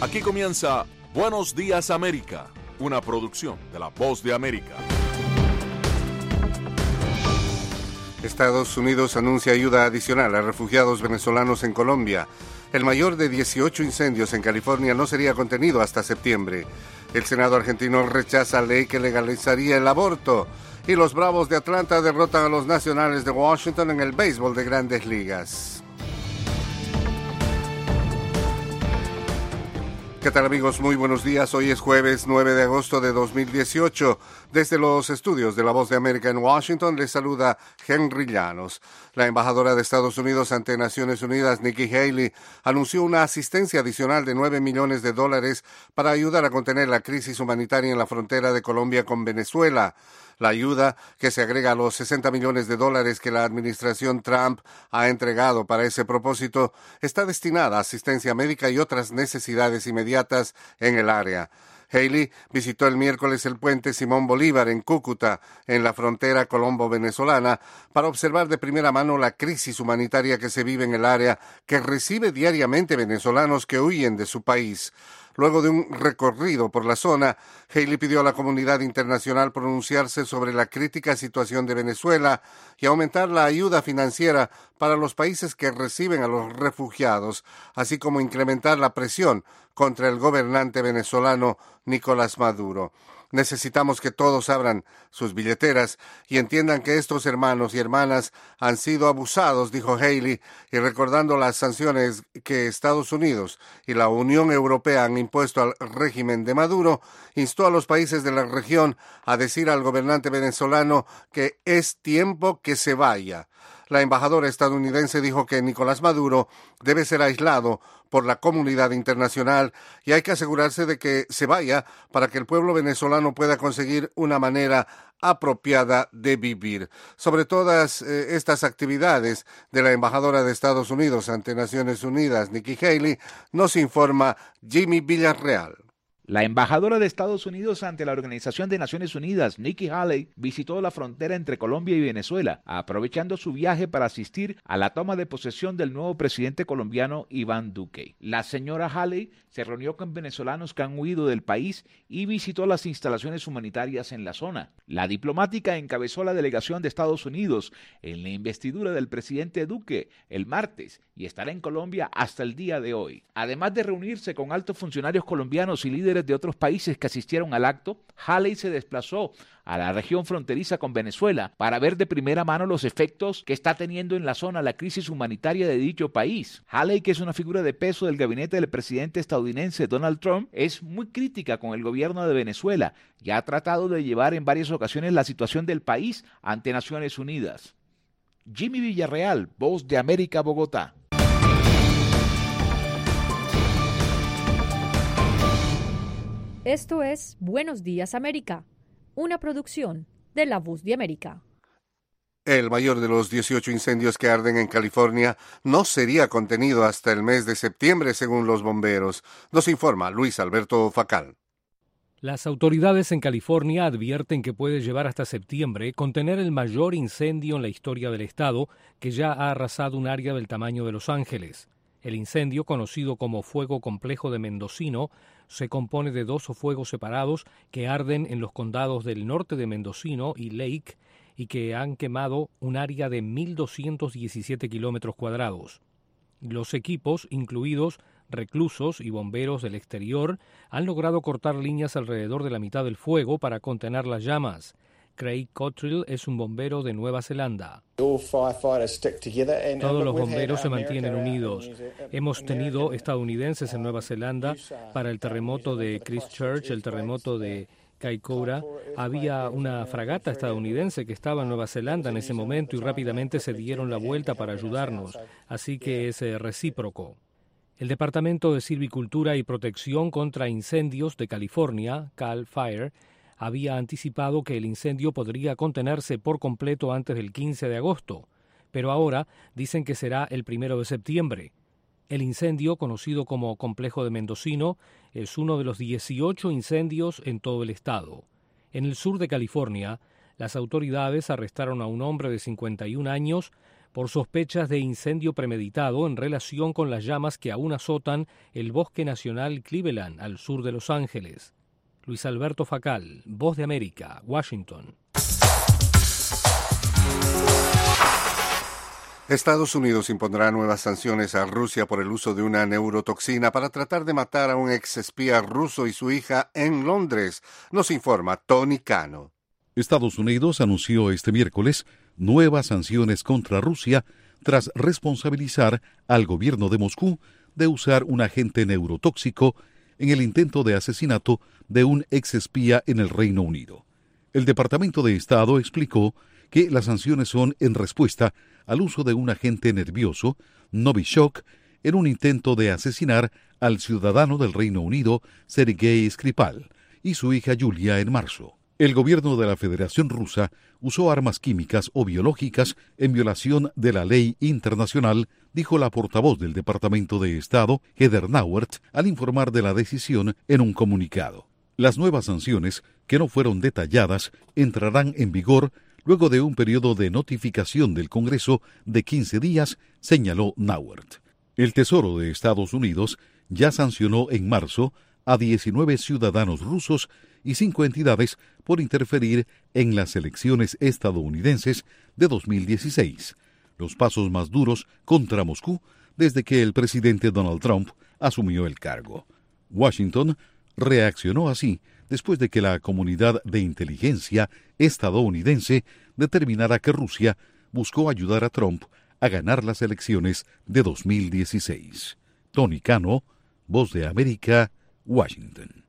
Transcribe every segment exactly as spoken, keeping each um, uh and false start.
Aquí comienza Buenos Días América, una producción de La Voz de América. Estados Unidos anuncia ayuda adicional a refugiados venezolanos en Colombia. El mayor de dieciocho incendios en California no sería contenido hasta septiembre. El Senado argentino rechaza ley que legalizaría el aborto. Y los Bravos de Atlanta derrotan a los Nacionales de Washington en el béisbol de Grandes Ligas. ¿Qué tal, amigos? Muy buenos días. Hoy es jueves nueve de agosto de dos mil dieciocho. Desde los estudios de La Voz de América en Washington les saluda Henry Llanos. La embajadora de Estados Unidos ante Naciones Unidas, Nikki Haley, anunció una asistencia adicional de nueve millones de dólares para ayudar a contener la crisis humanitaria en la frontera de Colombia con Venezuela. La ayuda, que se agrega a los sesenta millones de dólares que la administración Trump ha entregado para ese propósito, está destinada a asistencia médica y otras necesidades inmediatas en el área. Haley visitó el miércoles el puente Simón Bolívar en Cúcuta, en la frontera colombo-venezolana, para observar de primera mano la crisis humanitaria que se vive en el área, que recibe diariamente venezolanos que huyen de su país. Luego de un recorrido por la zona, Haley pidió a la comunidad internacional pronunciarse sobre la crítica situación de Venezuela y aumentar la ayuda financiera para los países que reciben a los refugiados, así como incrementar la presión contra el gobernante venezolano Nicolás Maduro. Necesitamos que todos abran sus billeteras y entiendan que estos hermanos y hermanas han sido abusados, dijo Haley, y recordando las sanciones que Estados Unidos y la Unión Europea han impuesto al régimen de Maduro, instó a los países de la región a decir al gobernante venezolano que es tiempo que se vaya. La embajadora estadounidense dijo que Nicolás Maduro debe ser aislado por la comunidad internacional y hay que asegurarse de que se vaya para que el pueblo venezolano pueda conseguir una manera apropiada de vivir. Sobre todas eh, estas actividades de la embajadora de Estados Unidos ante Naciones Unidas, Nikki Haley, nos informa Jimmy Villarreal. La embajadora de Estados Unidos ante la Organización de Naciones Unidas, Nikki Haley, visitó la frontera entre Colombia y Venezuela, aprovechando su viaje para asistir a la toma de posesión del nuevo presidente colombiano Iván Duque. La señora Haley se reunió con venezolanos que han huido del país y visitó las instalaciones humanitarias en la zona. La diplomática encabezó la delegación de Estados Unidos en la investidura del presidente Duque el martes y estará en Colombia hasta el día de hoy. Además de reunirse con altos funcionarios colombianos y líderes de otros países que asistieron al acto, Haley se desplazó a la región fronteriza con Venezuela para ver de primera mano los efectos que está teniendo en la zona la crisis humanitaria de dicho país. Haley, que es una figura de peso del gabinete del presidente estadounidense Donald Trump, es muy crítica con el gobierno de Venezuela y ha tratado de llevar en varias ocasiones la situación del país ante Naciones Unidas. Jimmy Villarreal, Voz de América, Bogotá. Esto es Buenos Días América, una producción de La Voz de América. El mayor de los dieciocho incendios que arden en California no sería contenido hasta el mes de septiembre, según los bomberos. Nos informa Luis Alberto Facal. Las autoridades en California advierten que puede llevar hasta septiembre contener el mayor incendio en la historia del estado, que ya ha arrasado un área del tamaño de Los Ángeles. El incendio, conocido como Fuego Complejo de Mendocino, se compone de dos fuegos separados que arden en los condados del norte de Mendocino y Lake y que han quemado un área de mil doscientos diecisiete kilómetros cuadrados. Los equipos, incluidos reclusos y bomberos del exterior, han logrado cortar líneas alrededor de la mitad del fuego para contener las llamas. Craig Cottrell es un bombero de Nueva Zelanda. Todos los bomberos se mantienen unidos. Hemos tenido estadounidenses en Nueva Zelanda para el terremoto de Christchurch, el terremoto de Kaikoura. Había una fragata estadounidense que estaba en Nueva Zelanda en ese momento y rápidamente se dieron la vuelta para ayudarnos, así que es recíproco. El Departamento de Silvicultura y Protección contra Incendios de California, Cal Fire, había anticipado que el incendio podría contenerse por completo antes del quince de agosto, pero ahora dicen que será el primero de septiembre. El incendio, conocido como Complejo de Mendocino, es uno de los dieciocho incendios en todo el estado. En el sur de California, las autoridades arrestaron a un hombre de cincuenta y un años por sospechas de incendio premeditado en relación con las llamas que aún azotan el Bosque Nacional Cleveland, al sur de Los Ángeles. Luis Alberto Facal, Voz de América, Washington. Estados Unidos impondrá nuevas sanciones a Rusia por el uso de una neurotoxina para tratar de matar a un exespía ruso y su hija en Londres, nos informa Tony Cano. Estados Unidos anunció este miércoles nuevas sanciones contra Rusia tras responsabilizar al gobierno de Moscú de usar un agente neurotóxico en el intento de asesinato de un exespía en el Reino Unido. El Departamento de Estado explicó que las sanciones son en respuesta al uso de un agente nervioso, Novichok, en un intento de asesinar al ciudadano del Reino Unido, Sergei Skripal, y su hija Yulia en marzo. El gobierno de la Federación Rusa usó armas químicas o biológicas en violación de la ley internacional, dijo la portavoz del Departamento de Estado, Heather Nauert, al informar de la decisión en un comunicado. Las nuevas sanciones, que no fueron detalladas, entrarán en vigor luego de un periodo de notificación del Congreso de quince días, señaló Nauert. El Tesoro de Estados Unidos ya sancionó en marzo a diecinueve ciudadanos rusos y cinco entidades por interferir en las elecciones estadounidenses de dos mil dieciséis, los pasos más duros contra Moscú desde que el presidente Donald Trump asumió el cargo. Washington reaccionó así después de que la comunidad de inteligencia estadounidense determinara que Rusia buscó ayudar a Trump a ganar las elecciones de dos mil dieciséis. Tony Cano, Voz de América, Washington.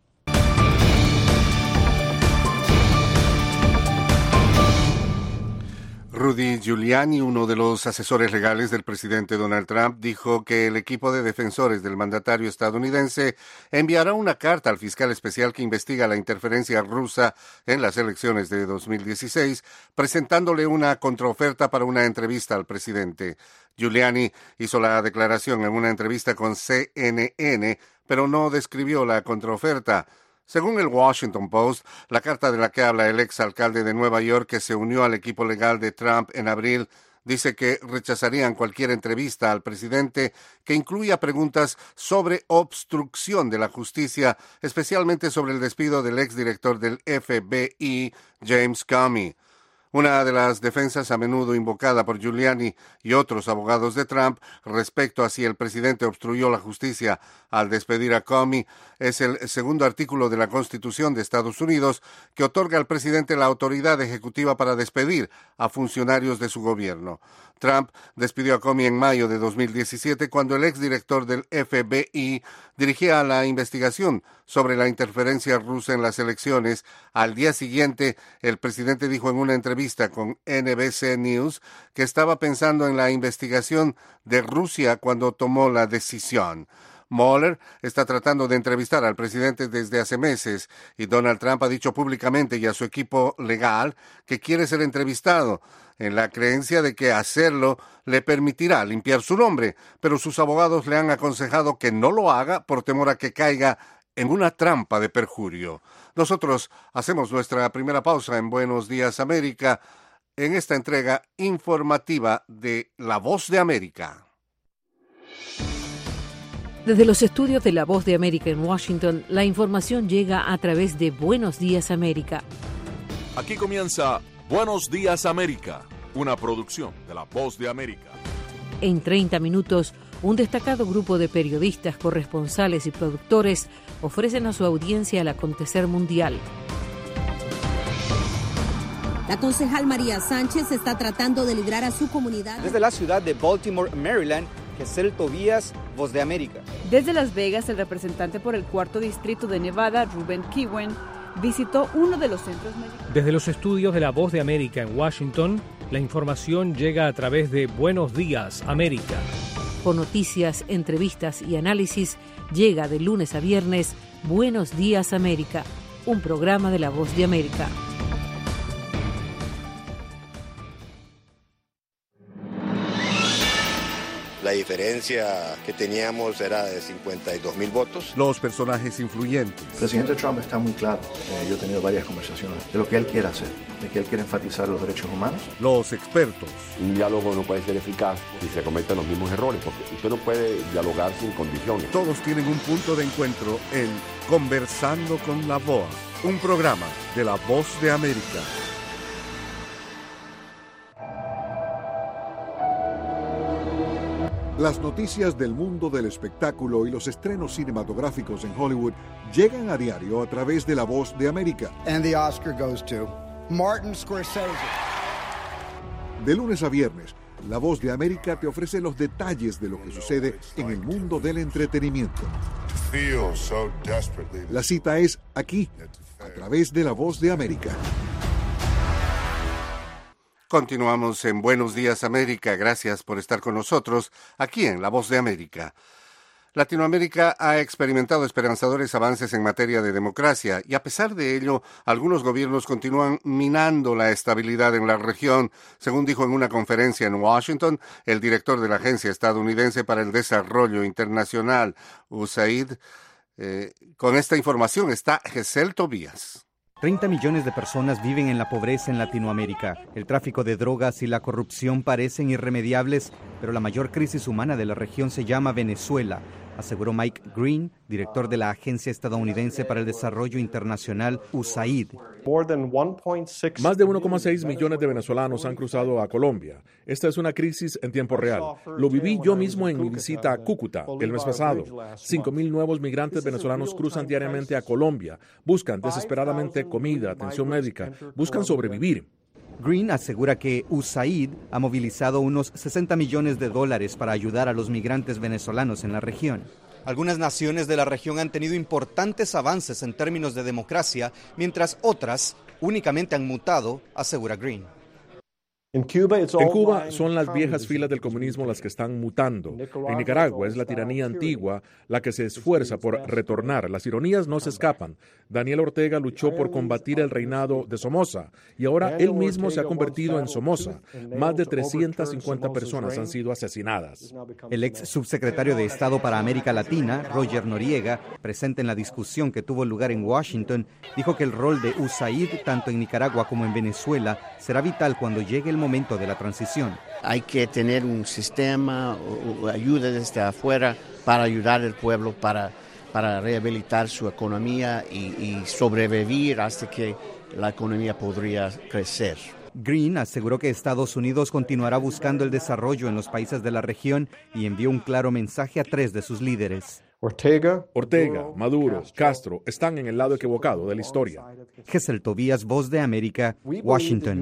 Rudy Giuliani, uno de los asesores legales del presidente Donald Trump, dijo que el equipo de defensores del mandatario estadounidense enviará una carta al fiscal especial que investiga la interferencia rusa en las elecciones de dos mil dieciséis, presentándole una contraoferta para una entrevista al presidente. Giuliani hizo la declaración en una entrevista con C N N, pero no describió la contraoferta. Según el Washington Post, la carta de la que habla el exalcalde de Nueva York, que se unió al equipo legal de Trump en abril, dice que rechazarían cualquier entrevista al presidente que incluya preguntas sobre obstrucción de la justicia, especialmente sobre el despido del exdirector del F B I, James Comey. Una de las defensas a menudo invocada por Giuliani y otros abogados de Trump respecto a si el presidente obstruyó la justicia al despedir a Comey es el segundo artículo de la Constitución de Estados Unidos, que otorga al presidente la autoridad ejecutiva para despedir a funcionarios de su gobierno. Trump despidió a Comey en mayo de dos mil diecisiete cuando el exdirector del F B I dirigía la investigación sobre la interferencia rusa en las elecciones. Al día siguiente, el presidente dijo en una entrevista con N B C News que estaba pensando en la investigación de Rusia cuando tomó la decisión. Mueller está tratando de entrevistar al presidente desde hace meses y Donald Trump ha dicho públicamente y a su equipo legal que quiere ser entrevistado, en la creencia de que hacerlo le permitirá limpiar su nombre, pero sus abogados le han aconsejado que no lo haga por temor a que caiga en una trampa de perjurio. Nosotros hacemos nuestra primera pausa en Buenos Días América en esta entrega informativa de La Voz de América. Desde los estudios de La Voz de América en Washington, la información llega a través de Buenos Días América. Aquí comienza Buenos Días América, una producción de La Voz de América. En treinta minutos, un destacado grupo de periodistas, corresponsales y productores ofrecen a su audiencia el acontecer mundial. La concejal María Sánchez está tratando de librar a su comunidad. Desde la ciudad de Baltimore, Maryland, Gesell Tobías, Voz de América. Desde Las Vegas, el representante por el cuarto distrito de Nevada, Ruben Kiwen, visitó uno de los centros médicos. Desde los estudios de La Voz de América en Washington, la información llega a través de Buenos Días América. Con noticias, entrevistas y análisis, llega de lunes a viernes Buenos Días América, un programa de La Voz de América. La La diferencia que teníamos era de cincuenta y dos mil votos. Los personajes influyentes. El presidente Trump está muy claro. Eh, yo he tenido varias conversaciones de lo que él quiere hacer, de que él quiere enfatizar los derechos humanos. Los expertos. Un diálogo no puede ser eficaz si se cometen los mismos errores, porque usted no puede dialogar sin condiciones. Todos tienen un punto de encuentro en Conversando con la V O A, un programa de La Voz de América. Las noticias del mundo del espectáculo y los estrenos cinematográficos en Hollywood llegan a diario a través de La Voz de América. And the Oscar goes to Martin Scorsese. De lunes a viernes, La Voz de América te ofrece los detalles de lo que sucede en el mundo del entretenimiento. La cita es aquí, a través de La Voz de América. Continuamos en Buenos Días América. Gracias por estar con nosotros aquí en La Voz de América. Latinoamérica ha experimentado esperanzadores avances en materia de democracia y a pesar de ello, algunos gobiernos continúan minando la estabilidad en la región, según dijo en una conferencia en Washington el director de la Agencia Estadounidense para el Desarrollo Internacional, U S A I D. Eh, con esta información está Gesell Tobías. treinta millones de personas viven en la pobreza en Latinoamérica. El tráfico de drogas y la corrupción parecen irremediables, pero la mayor crisis humana de la región se llama Venezuela, aseguró Mike Green, director de la Agencia Estadounidense para el Desarrollo Internacional, U S A I D. Más de uno coma seis millones de venezolanos han cruzado a Colombia. Esta es una crisis en tiempo real. Lo viví yo mismo en mi visita a Cúcuta el mes pasado. Cinco mil nuevos migrantes venezolanos cruzan diariamente a Colombia. Buscan desesperadamente comida, atención médica. Buscan sobrevivir. Green asegura que U S A I D ha movilizado unos sesenta millones de dólares para ayudar a los migrantes venezolanos en la región. Algunas naciones de la región han tenido importantes avances en términos de democracia, mientras otras únicamente han mutado, asegura Green. En Cuba son las viejas filas del comunismo las que están mutando. En Nicaragua es la tiranía antigua la que se esfuerza por retornar. Las ironías no se escapan. Daniel Ortega luchó por combatir el reinado de Somoza y ahora él mismo se ha convertido en Somoza. Más de trescientas cincuenta personas han sido asesinadas. El ex subsecretario de Estado para América Latina, Roger Noriega, presente en la discusión que tuvo lugar en Washington, dijo que el rol de U S A I D, tanto en Nicaragua como en Venezuela, será vital cuando llegue el momento de la transición. Hay que tener un sistema o, o ayuda desde afuera para ayudar al pueblo, para, para rehabilitar su economía y, y sobrevivir hasta que la economía podría crecer. Green aseguró que Estados Unidos continuará buscando el desarrollo en los países de la región y envió un claro mensaje a tres de sus líderes. Ortega, Ortega, Maduro, Castro están en el lado equivocado de la historia. Gesell Tobías, Voz de América, Washington.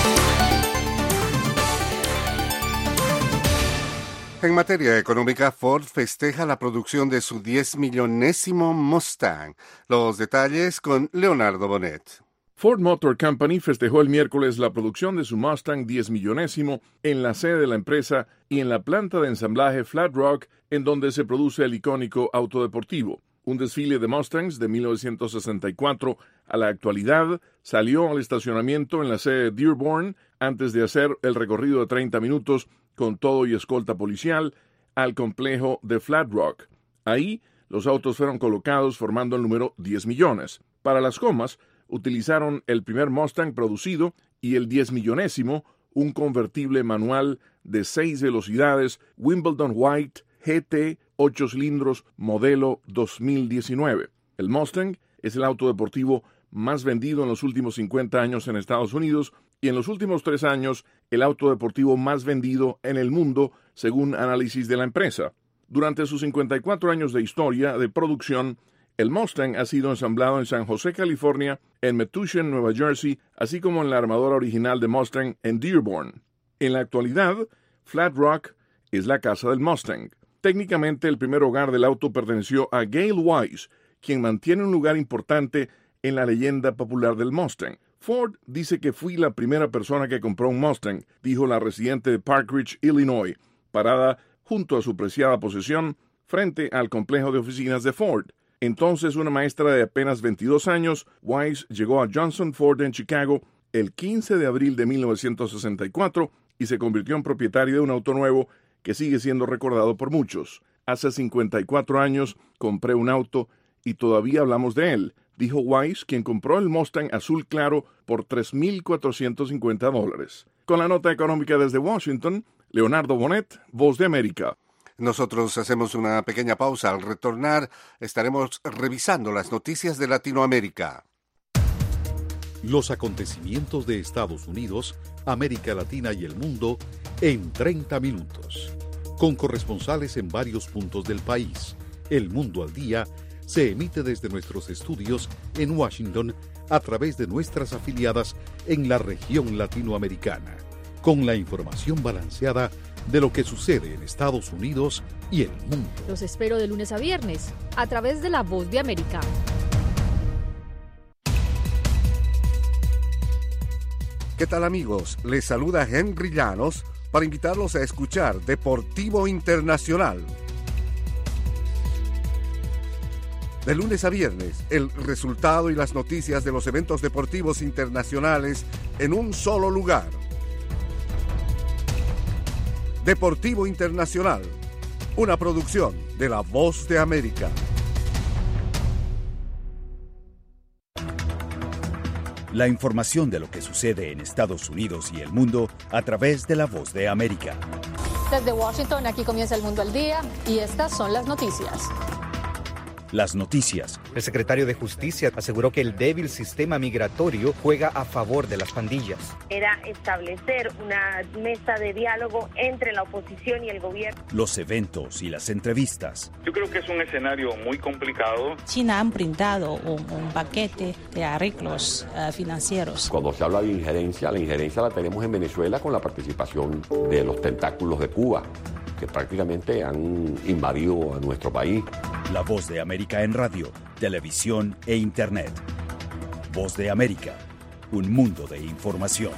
En materia económica, Ford festeja la producción de su diez millonésimo Mustang. Los detalles con Leonardo Bonet. Ford Motor Company festejó el miércoles la producción de su Mustang diez millonésimo en la sede de la empresa y en la planta de ensamblaje Flat Rock, en donde se produce el icónico auto deportivo. Un desfile de Mustangs de mil novecientos sesenta y cuatro a la actualidad salió al estacionamiento en la sede de Dearborn antes de hacer el recorrido de treinta minutos con todo y escolta policial al complejo de Flat Rock. Ahí, los autos fueron colocados formando el número diez millones. Para las comas, utilizaron el primer Mustang producido y el diez millonésimo, un convertible manual de seis velocidades Wimbledon White G T ocho cilindros modelo dos mil diecinueve. El Mustang es el auto deportivo más vendido en los últimos cincuenta años en Estados Unidos y en los últimos tres años el auto deportivo más vendido en el mundo, según análisis de la empresa. Durante sus cincuenta y cuatro años de historia de producción, el Mustang ha sido ensamblado en San José, California, en Metuchen, Nueva Jersey, así como en la armadora original de Mustang en Dearborn. En la actualidad, Flat Rock es la casa del Mustang. Técnicamente, el primer hogar del auto perteneció a Gail Weiss, quien mantiene un lugar importante en la leyenda popular del Mustang. Ford dice que fui la primera persona que compró un Mustang, dijo la residente de Park Ridge, Illinois, parada junto a su preciada posesión frente al complejo de oficinas de Ford. Entonces una maestra de apenas veintidós años, Weiss llegó a Johnson Ford en Chicago el quince de abril de mil novecientos sesenta y cuatro y se convirtió en propietaria de un auto nuevo que sigue siendo recordado por muchos. Hace cincuenta y cuatro años compré un auto y todavía hablamos de él, dijo Weiss, quien compró el Mustang azul claro por tres mil cuatrocientos cincuenta dólares. Con la nota económica desde Washington, Leonardo Bonet, Voz de América. Nosotros hacemos una pequeña pausa. Al retornar, estaremos revisando las noticias de Latinoamérica. Los acontecimientos de Estados Unidos, América Latina y el mundo en treinta minutos. Con corresponsales en varios puntos del país. El Mundo al Día se emite desde nuestros estudios en Washington a través de nuestras afiliadas en la región latinoamericana, con la información balanceada de lo que sucede en Estados Unidos y el mundo. Los espero de lunes a viernes a través de La Voz de América. ¿Qué tal, amigos? Les saluda Henry Llanos para invitarlos a escuchar Deportivo Internacional. De lunes a viernes, el resultado y las noticias de los eventos deportivos internacionales en un solo lugar. Deportivo Internacional, una producción de La Voz de América. La información de lo que sucede en Estados Unidos y el mundo a través de La Voz de América. Desde Washington, aquí comienza El Mundo al Día y estas son las noticias. Las noticias. El secretario de Justicia aseguró que el débil sistema migratorio juega a favor de las pandillas. Era establecer una mesa de diálogo entre la oposición y el gobierno. Los eventos y las entrevistas. Yo creo que es un escenario muy complicado. China ha brindado un, un paquete de arreglos uh, financieros. Cuando se habla de injerencia, la injerencia la tenemos en Venezuela con la participación de los tentáculos de Cuba, que prácticamente han invadido a nuestro país. La Voz de América en radio, televisión e internet. Voz de América, un mundo de información.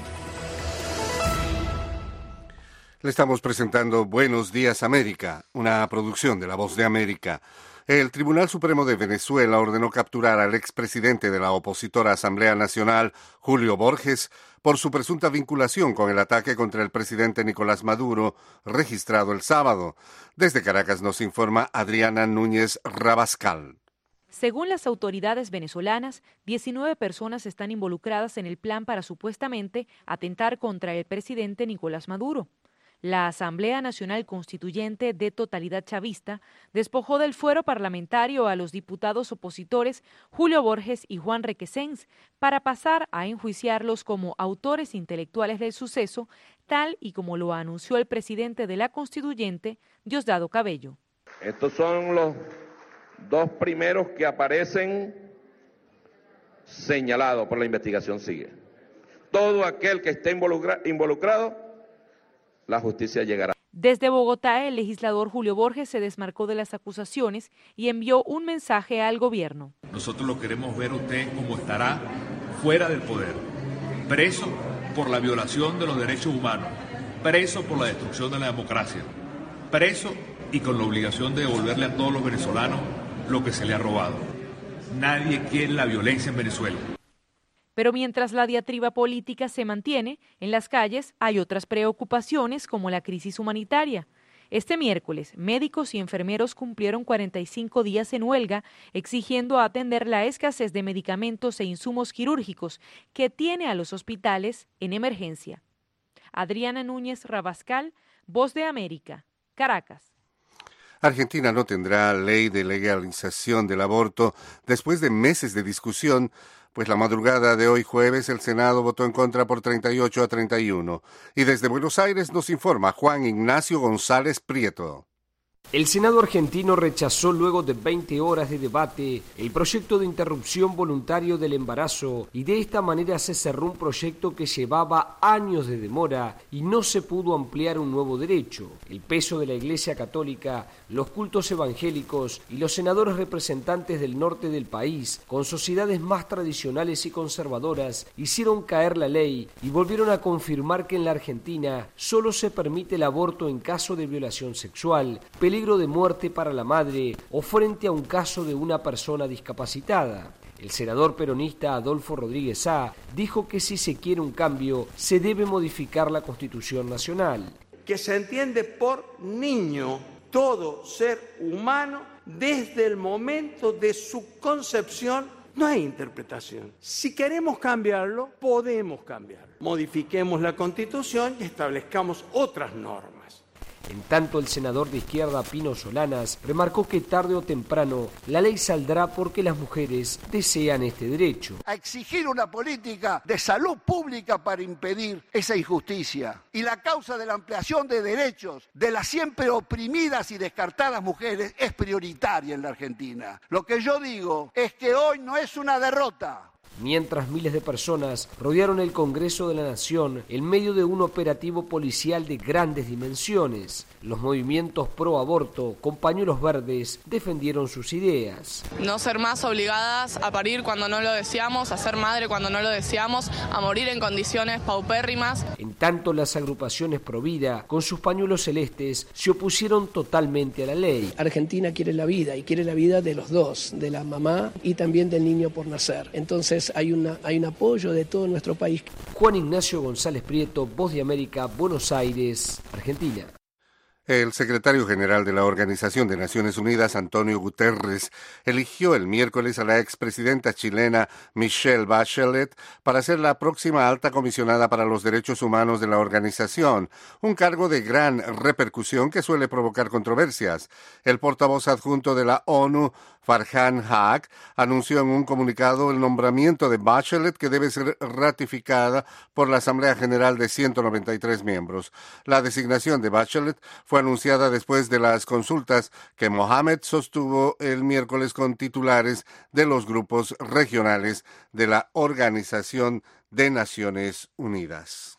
Le estamos presentando Buenos Días América, una producción de La Voz de América. El Tribunal Supremo de Venezuela ordenó capturar al expresidente de la opositora Asamblea Nacional, Julio Borges, por su presunta vinculación con el ataque contra el presidente Nicolás Maduro, registrado el sábado. Desde Caracas nos informa Adriana Núñez Rabascal. Según las autoridades venezolanas, diecinueve personas están involucradas en el plan para supuestamente atentar contra el presidente Nicolás Maduro. La Asamblea Nacional Constituyente de Totalidad Chavista despojó del fuero parlamentario a los diputados opositores Julio Borges y Juan Requesens para pasar a enjuiciarlos como autores intelectuales del suceso, tal y como lo anunció el presidente de la Constituyente, Diosdado Cabello. Estos son los dos primeros que aparecen señalados por la investigación sigue. Todo aquel que esté involucra- involucrado, la justicia llegará. Desde Bogotá, el legislador Julio Borges se desmarcó de las acusaciones y envió un mensaje al gobierno. Nosotros lo queremos ver usted como estará fuera del poder, preso por la violación de los derechos humanos, preso por la destrucción de la democracia, preso y con la obligación de devolverle a todos los venezolanos lo que se le ha robado. Nadie quiere la violencia en Venezuela. Pero mientras la diatriba política se mantiene, en las calles hay otras preocupaciones como la crisis humanitaria. Este miércoles, médicos y enfermeros cumplieron cuarenta y cinco días en huelga, exigiendo atender la escasez de medicamentos e insumos quirúrgicos que tiene a los hospitales en emergencia. Adriana Núñez Rabascal, Voz de América, Caracas. Argentina no tendrá ley de legalización del aborto después de meses de discusión, pues la madrugada de hoy jueves el Senado votó en contra por treinta y ocho a treinta y uno. Y desde Buenos Aires nos informa Juan Ignacio González Prieto. El Senado argentino rechazó luego de veinte horas de debate el proyecto de interrupción voluntario del embarazo y de esta manera se cerró un proyecto que llevaba años de demora y no se pudo ampliar un nuevo derecho. El peso de la Iglesia Católica, los cultos evangélicos y los senadores representantes del norte del país, con sociedades más tradicionales y conservadoras, hicieron caer la ley y volvieron a confirmar que en la Argentina solo se permite el aborto en caso de violación sexual, peligro de muerte para la madre o frente a un caso de una persona discapacitada. El senador peronista Adolfo Rodríguez Sá dijo que si se quiere un cambio, se debe modificar la Constitución Nacional. que se entiende por niño todo ser humano desde el momento de su concepción. No hay interpretación. Si queremos cambiarlo, podemos cambiarlo. Modifiquemos la Constitución y establezcamos otras normas. En tanto, el senador de izquierda Pino Solanas remarcó que tarde o temprano la ley saldrá porque las mujeres desean este derecho. A exigir una política de salud pública para impedir esa injusticia. Y la causa de la ampliación de derechos de las siempre oprimidas y descartadas mujeres es prioritaria en la Argentina. Lo que yo digo es que hoy no es una derrota. Mientras miles de personas rodearon el Congreso de la Nación en medio de un operativo policial de grandes dimensiones, los movimientos pro aborto con pañuelos verdes defendieron sus ideas. No ser más obligadas a parir cuando no lo deseamos, a ser madre cuando no lo deseamos, a morir en condiciones paupérrimas. En tanto, las agrupaciones pro vida, con sus pañuelos celestes, se opusieron totalmente a la ley. Argentina quiere la vida y quiere la vida de los dos, de la mamá y también del niño por nacer. Entonces, Hay, una, hay un apoyo de todo nuestro país. Juan Ignacio González Prieto, Voz de América, Buenos Aires, Argentina. El secretario general de la Organización de Naciones Unidas, Antonio Guterres, eligió el miércoles a la expresidenta chilena Michelle Bachelet para ser la próxima alta comisionada para los derechos humanos de la organización, un cargo de gran repercusión que suele provocar controversias. El portavoz adjunto de la ONU, Farhan Haq, anunció en un comunicado el nombramiento de Bachelet, que debe ser ratificada por la Asamblea General de ciento noventa y tres miembros. La designación de Bachelet fue anunciada después de las consultas que Mohamed sostuvo el miércoles con titulares de los grupos regionales de la Organización de Naciones Unidas.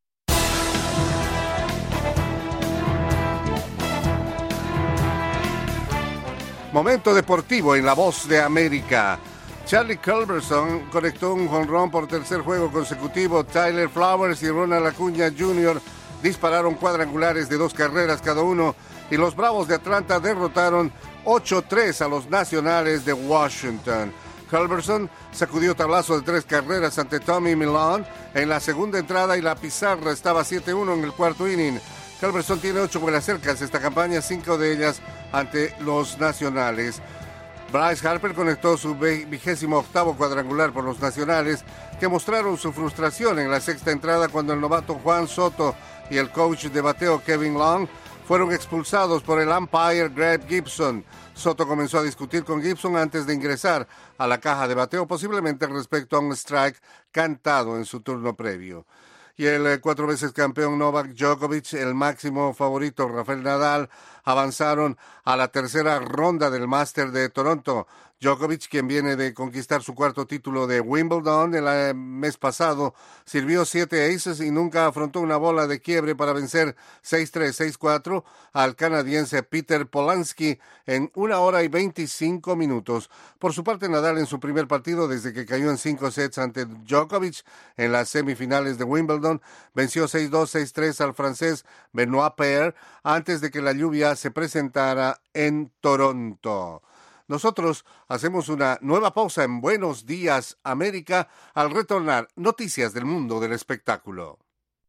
Momento deportivo en La Voz de América. Charlie Culberson conectó un jonrón por tercer juego consecutivo. Tyler Flowers y Ronald Acuña junior dispararon cuadrangulares de dos carreras cada uno y los Bravos de Atlanta derrotaron ocho tres a los Nacionales de Washington. Culberson sacudió tablazo de tres carreras ante Tommy Milone en la segunda entrada y la pizarra estaba siete uno en el cuarto inning. Culberson tiene ocho vuelas cercas esta campaña, cinco de ellas ante los Nacionales. Bryce Harper conectó su vigésimo octavo cuadrangular por los Nacionales, que mostraron su frustración en la sexta entrada cuando el novato Juan Soto y el coach de bateo Kevin Long fueron expulsados por el umpire Greg Gibson. Soto comenzó a discutir con Gibson antes de ingresar a la caja de bateo, posiblemente respecto a un strike cantado en su turno previo. Y el cuatro veces campeón Novak Djokovic, el máximo favorito Rafael Nadal, avanzaron a la tercera ronda del Máster de Toronto. Djokovic, quien viene de conquistar su cuarto título de Wimbledon el mes pasado, sirvió siete aces y nunca afrontó una bola de quiebre para vencer seis tres, seis cuatro al canadiense Peter Polansky en una hora y veinticinco minutos. Por su parte, Nadal en su primer partido desde que cayó en cinco sets ante Djokovic en las semifinales de Wimbledon, venció seis dos, seis tres al francés Benoit Paire antes de que la lluvia se presentara en Toronto. Nosotros hacemos una nueva pausa en Buenos Días América. Al retornar, noticias del mundo del espectáculo.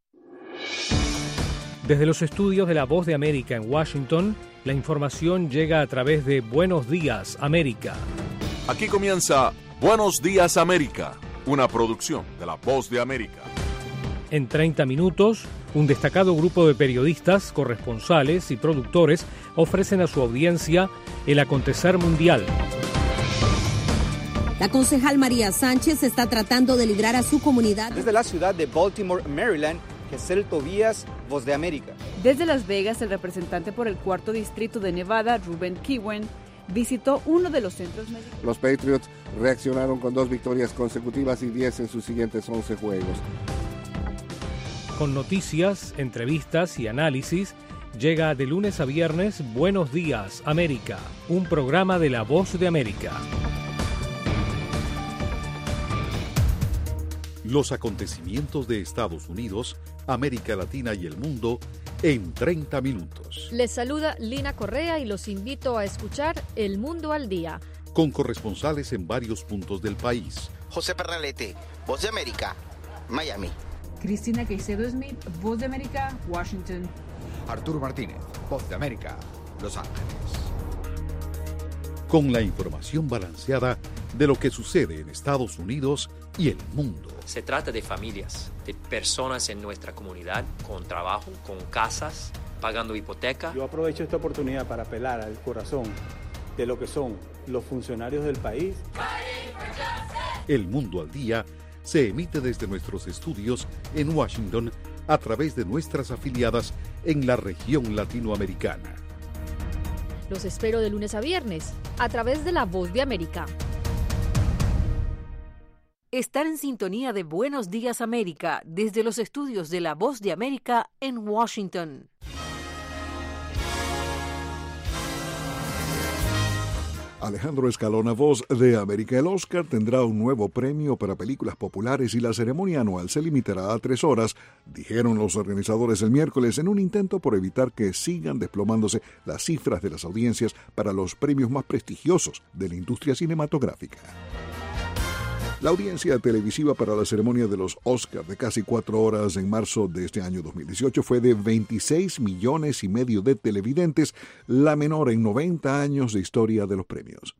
Desde los estudios de La Voz de América en Washington, la información llega a través de Buenos Días América. Aquí comienza Buenos Días América, una producción de La Voz de América. En treinta minutos, un destacado grupo de periodistas, corresponsales y productores ofrecen a su audiencia el acontecer mundial. La concejal María Sánchez está tratando de librar a su comunidad. Desde la ciudad de Baltimore, Maryland, Gesel Tobías, Voz de América. Desde Las Vegas, el representante por el cuarto distrito de Nevada, Ruben Kiwen, visitó uno de los centros médicos. Los Patriots reaccionaron con dos victorias consecutivas y diez en sus siguientes once juegos. Con noticias, entrevistas y análisis, llega de lunes a viernes Buenos Días América, un programa de La Voz de América. Los acontecimientos de Estados Unidos, América Latina y el mundo en treinta minutos. Les saluda Lina Correa y los invito a escuchar El Mundo al Día. Con corresponsales en varios puntos del país. José Pernalete, Voz de América, Miami. Cristina Caicedo Smith, Voz de América, Washington. Arturo Martínez, Voz de América, Los Ángeles. Con la información balanceada de lo que sucede en Estados Unidos y el mundo. Se trata de familias, de personas en nuestra comunidad con trabajo, con casas, pagando hipoteca. Yo aprovecho esta oportunidad para apelar al corazón de lo que son los funcionarios del país. El Mundo al Día se emite desde nuestros estudios en Washington a través de nuestras afiliadas en la región latinoamericana. Los espero de lunes a viernes a través de La Voz de América. Estar en sintonía de Buenos Días América desde los estudios de La Voz de América en Washington. Alejandro Escalona, Voz de América. El Oscar tendrá un nuevo premio para películas populares y la ceremonia anual se limitará a tres horas, dijeron los organizadores el miércoles en un intento por evitar que sigan desplomándose las cifras de las audiencias para los premios más prestigiosos de la industria cinematográfica. La audiencia televisiva para la ceremonia de los Oscars de casi cuatro horas en marzo de este año dos mil dieciocho fue de veintiséis millones y medio de televidentes, la menor en noventa años de historia de los premios.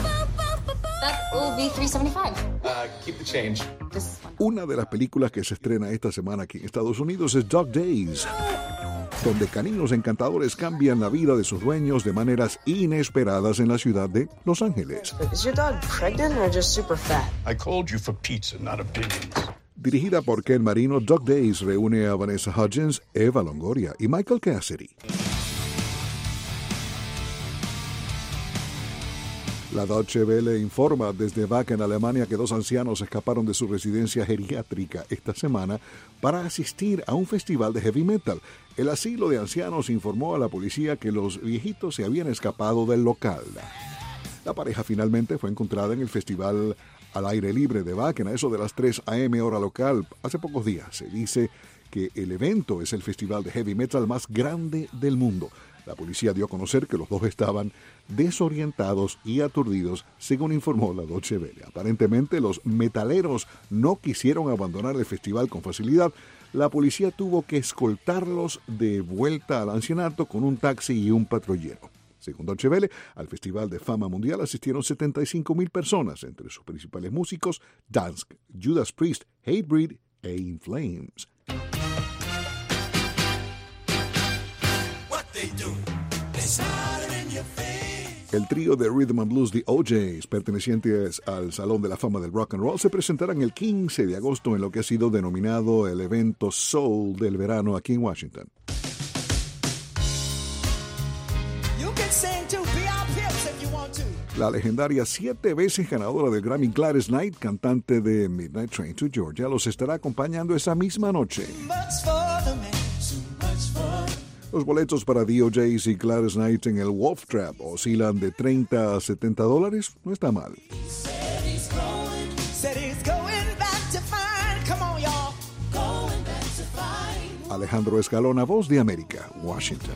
Una de las películas que se estrena esta semana aquí en Estados Unidos es Dog Days, donde caninos encantadores cambian la vida de sus dueños de maneras inesperadas en la ciudad de Los Ángeles. Is your dog pregnant or just super fat? I called you for pizza, not opinions. Dirigida por Ken Marino, Dog Days reúne a Vanessa Hudgens, Eva Longoria y Michael Cassidy. La Deutsche Welle informa desde Wacken, Alemania, que dos ancianos escaparon de su residencia geriátrica esta semana para asistir a un festival de heavy metal. El asilo de ancianos informó a la policía que los viejitos se habían escapado del local. La pareja finalmente fue encontrada en el festival al aire libre de Wacken a eso de las tres a eme hora local hace pocos días. Se dice que el evento es el festival de heavy metal más grande del mundo. La policía dio a conocer que los dos estaban desorientados y aturdidos, según informó la Deutsche Welle. Aparentemente, los metaleros no quisieron abandonar el festival con facilidad. La policía tuvo que escoltarlos de vuelta al ancianato con un taxi y un patrullero. Según Deutsche Welle, al Festival de Fama Mundial asistieron setenta y cinco mil personas, entre sus principales músicos, Danzig, Judas Priest, Hatebreed e In Flames. El trío de Rhythm and Blues The O Js, pertenecientes al Salón de la Fama del Rock and Roll, se presentarán el quince de agosto en lo que ha sido denominado el evento Soul del verano aquí en Washington. La legendaria siete veces ganadora del Grammy Gladys Knight, cantante de Midnight Train to Georgia, los estará acompañando esa misma noche. Los boletos para The O Js y Gladys Knight en el Wolf Trap oscilan de treinta a setenta dólares. No está mal. Alejandro Escalona, Voz de América, Washington.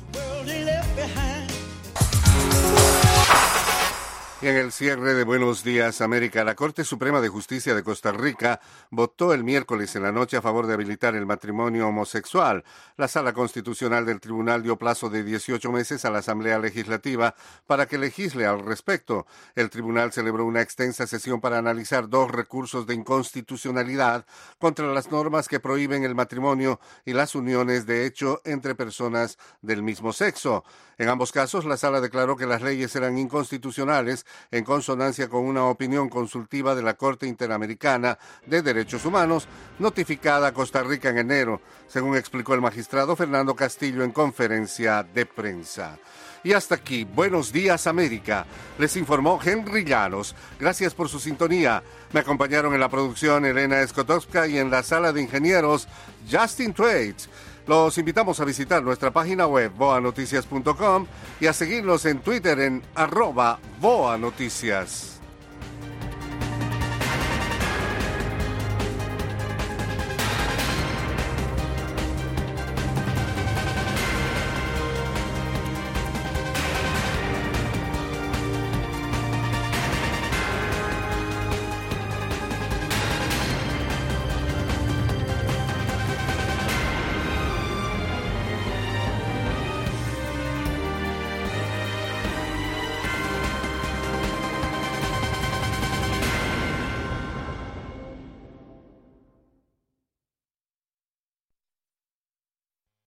Y en el cierre de Buenos Días América, la Corte Suprema de Justicia de Costa Rica votó el miércoles en la noche a favor de habilitar el matrimonio homosexual. La Sala Constitucional del Tribunal dio plazo de dieciocho meses a la Asamblea Legislativa para que legisle al respecto. El tribunal celebró una extensa sesión para analizar dos recursos de inconstitucionalidad contra las normas que prohíben el matrimonio y las uniones de hecho entre personas del mismo sexo. En ambos casos, la Sala declaró que las leyes eran inconstitucionales en consonancia con una opinión consultiva de la Corte Interamericana de Derechos Humanos, notificada a Costa Rica en enero, según explicó el magistrado Fernando Castillo en conferencia de prensa. Y hasta aquí, Buenos Días América. Les informó Henry Llanos. Gracias por su sintonía. Me acompañaron en la producción Elena Skotowska y en la sala de ingenieros Justin Thwaites. Los invitamos a visitar nuestra página web boa noticias punto com y a seguirnos en Twitter en arroba boa noticias.